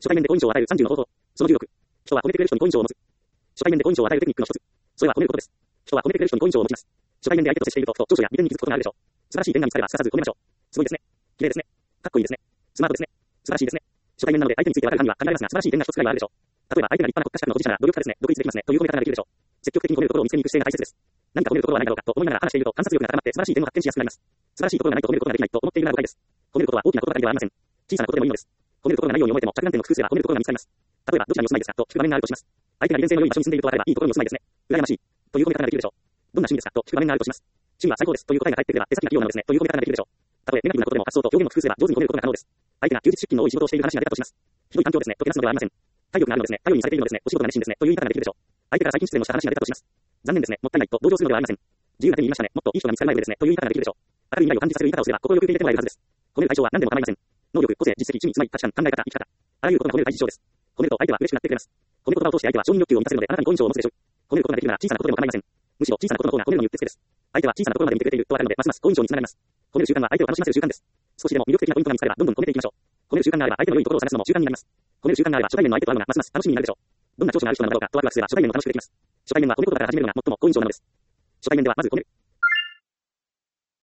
初対面で好印象を与える30の方法。その16。人は褒めてくれる人に好印象を持つ。初対面で好印象を与えるテクニックの一つ。それは褒めることです。人は褒めてくれる人に好印象を持ちます。初対面で相手と接していると、長所や利点に気づくことがあるでしょう。素晴らしい点が見つかればすかさず褒めましょう。すごいですね。綺麗ですね。かっこいいですね。スマートですね。素晴らしいですね。初対面なので相手についてわかる範囲は限られますが、素晴らしい点が一つくらいはあるでしょう。例えば相手が立派な国家資格の保持者なら努力家ですね。独立できますね。という褒め方ができるでしょう。積極的に褒めるところを見つけに行く姿勢が大切です。何か褒めるところはないだろうかと思いながら話していると観察力が高まって素晴らしい点を発見しやすくなります。素晴らしいところがないと褒めることができないと思っているのが誤解です。褒めることは大きなことばかりではありません。小さなことでもいいのです。褒めるところがないように思えても着眼点を工夫すれば褒めるところが見つかります。例えばどちらにお住まいですかと聞く場面があるとします。相手が利便性の良い場所に住んでいると分かればいいところにお住まいですね。羨ましい。という褒め方ができるでしょう。どんな趣味ですかと聞く場面があるとします。趣味は最高ですという答えが返ってくれば手先が器用なのですねという褒め方ができるでしょう。たとえネガティブなことでも発想と表現を工夫すれば上手に褒めることが可能です。相手が休日出勤の多い仕事をしている話が出たとします。ひどい環境ですねとけなすのではありません。体力があるのですね。頼りにされているのですね。お仕事が熱心ですねという言い方ができるでしょう。相手から最近失恋をした話が出たとします。残念ですね。もったいないと同情するのではありません。自由な手に言いましたね。もっといい人が見つからない上ですねという言い方ができるでしょう。明るい未来を感じさせる言い方をすれば心よく受け入れてもらえるはずです。褒める対象は何でも構いません。能力、個性、実績、趣味、つまり価値観、考え方、生き方。あらゆることが褒める対象です。褒めると相手は嬉しくなってくれます。褒める言葉を通して相手は承認欲求を満たせるのであなたに好印象を持つでしょう。褒めることができるなら小さなことでも構いません。むしろ小さなことの方が褒めるのにうってつけです。相手は小さなところまで見てくれているとわかるのでますます好印象につながります。褒める習慣は相手を楽しませる習慣です。少しでも魅力的なポイントが見つかればどんどん褒めていきましょう。褒める習慣があれば相手の良いところを探すのも習慣になります。褒める習慣があれば初対面の相手と会うのがますます楽しみになるでしょう。どんな長所がある人なのだろうかとワクワクすれば初対面も楽しくできます。初対面は褒めることから始めるのが最も好印象なのです。初対面ではまず褒める。